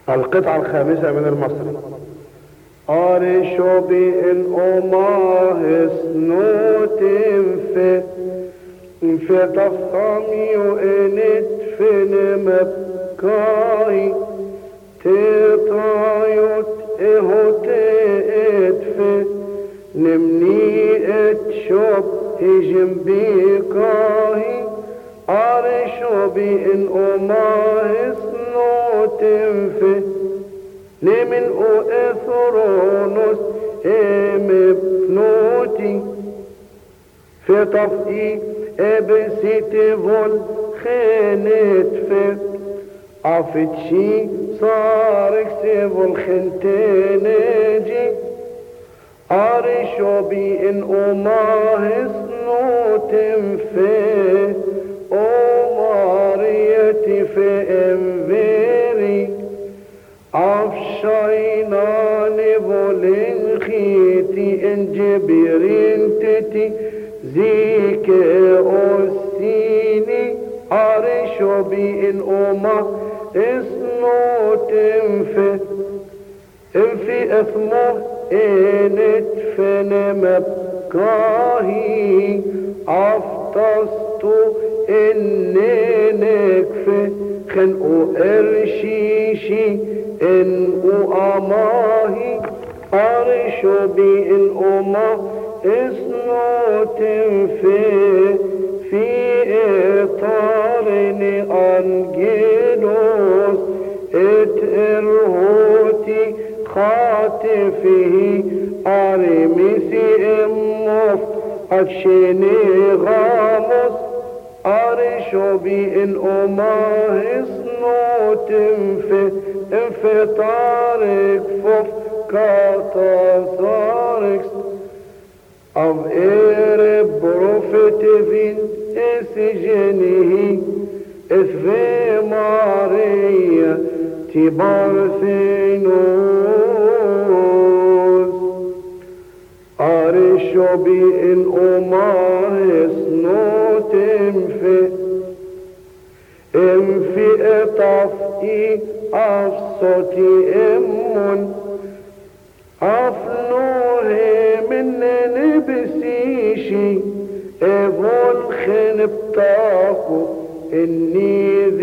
القطعة الخامسة من المصري. أرشو بإن أماه سنوتم في تفخمي وإنت في مبكاي تطايت إهوتت في نمني اتشوب هجم بكاي أرشو بإن أماه سنوتم في نمن أثرونس بنوتي في طفئي ابسيتي فول خينت في عفتشي صارك سيفول خنتينجي أرشو بي إن أماه سنوتم في أماريتي في انفيري عفشايناني بولين خيتي انجبرين تتي زيك أسيني أرشو بي إن أما اسنوتم في اثمه إنت فن مبكاهي عفتستو إنك في خنقو إرشيشي إنقو أماهي أرشو بي إن أما اسنوتم في إطارني أنجلوس اتئرهوتي خاتفه أرمسي إموف أكشيني غاموس أرشو بي إن أماه سنوتم في انفطارك فوف كاتاساركس أو إير بروفتفين إسجنه إثفي ماريا تبارثينوس أرشو بي إن أماه سنوتم في إطفئي أفصتي إمون أفنوه من نبسيشي إفون خنبتاكو إني